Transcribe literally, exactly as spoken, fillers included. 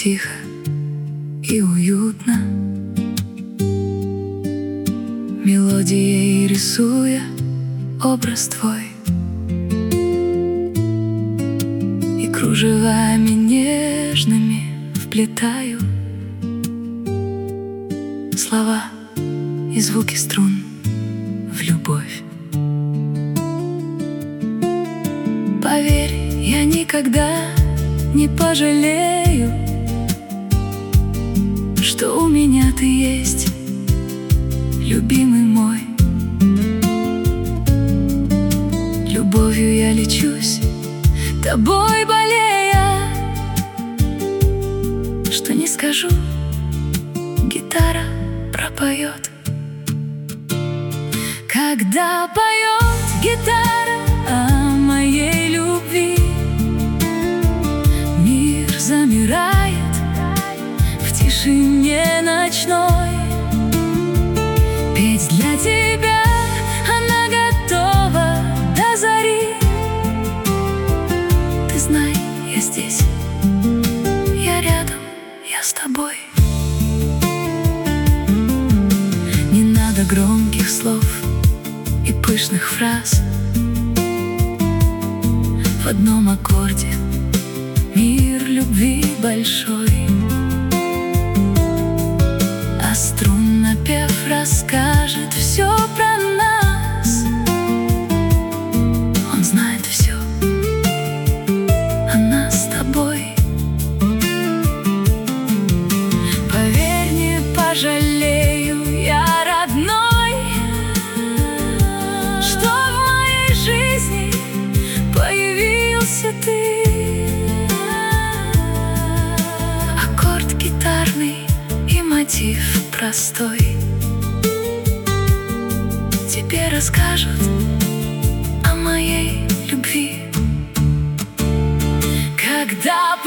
тихо и уютно, мелодией рисуя образ твой, и кружевами нежными вплетаю слова и звуки струн в любовь. Поверь, я никогда не пожалею, что у меня ты есть, любимый мой. Любовью я лечусь, тобой болея. Что не скажу, гитара пропоет. Когда поет гитара о моей любви, мир замирает в тишине ночной. Петь для тебя она готова до зари. Ты знай, я здесь, я рядом, я с тобой. Не надо громких слов и пышных фраз. В одном аккорде мир любви большой, а струнный-напев расскажет все про нас. Он знает все о нас с тобой. Поверь, не пожалею я, родной, что в моей жизни появился ты. Аккорд гитарный и мотив простой тебе расскажут о моей любви. Когда